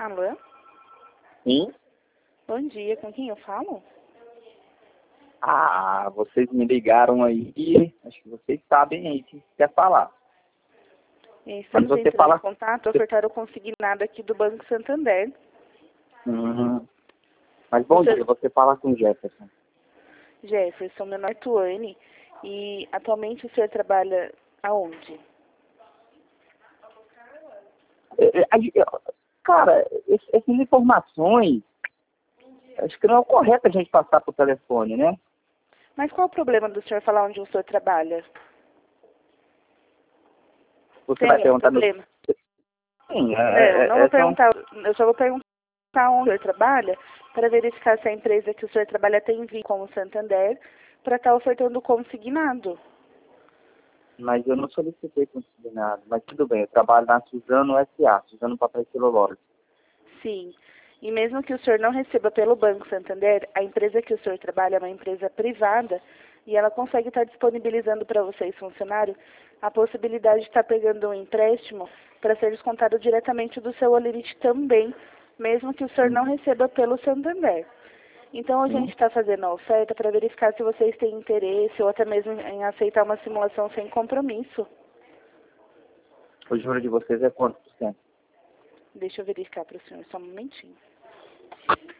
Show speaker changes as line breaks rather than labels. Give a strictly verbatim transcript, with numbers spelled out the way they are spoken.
Alô?
Sim?
Bom dia, com quem eu falo?
Ah, vocês me ligaram aí, acho que vocês sabem aí o que quer falar.
E
Quando
estamos
você
entrando
fala...
em contato, ofertaram o consignado aqui do Banco Santander.
Uhum. Mas bom
O senhor...
dia, você fala com o Jefferson.
Jefferson, meu nome é Tuane, e atualmente o senhor trabalha aonde?
É, é, é, Cara, esse- essas informações, acho que não é o correto a gente passar por telefone, né?
Mas qual o problema do senhor falar onde o senhor trabalha?
Você
Tem
vai
algum
perguntar... Do...
problema?
Sim, é,
Não,
é,
não
é,
vou
são...
perguntar, eu só vou perguntar onde o senhor trabalha para verificar se a empresa que o senhor trabalha tem vínculo com o Santander para estar ofertando o consignado.
Mas eu não solicitei consignado. Mas tudo bem, eu trabalho na Suzano S A, Suzano Papel e Celulose.
Sim. E mesmo que o senhor não receba pelo Banco Santander, a empresa que o senhor trabalha é uma empresa privada e ela consegue estar disponibilizando para vocês, funcionário, a possibilidade de estar pegando um empréstimo para ser descontado diretamente do seu Olerite também, mesmo que o senhor não
Hum,
receba pelo Santander. Então a gente
sim.
está fazendo a oferta para verificar se vocês têm interesse ou até mesmo em aceitar uma simulação sem compromisso.
O juro de vocês é quanto por cento?
Deixa eu verificar para o senhor só um momentinho.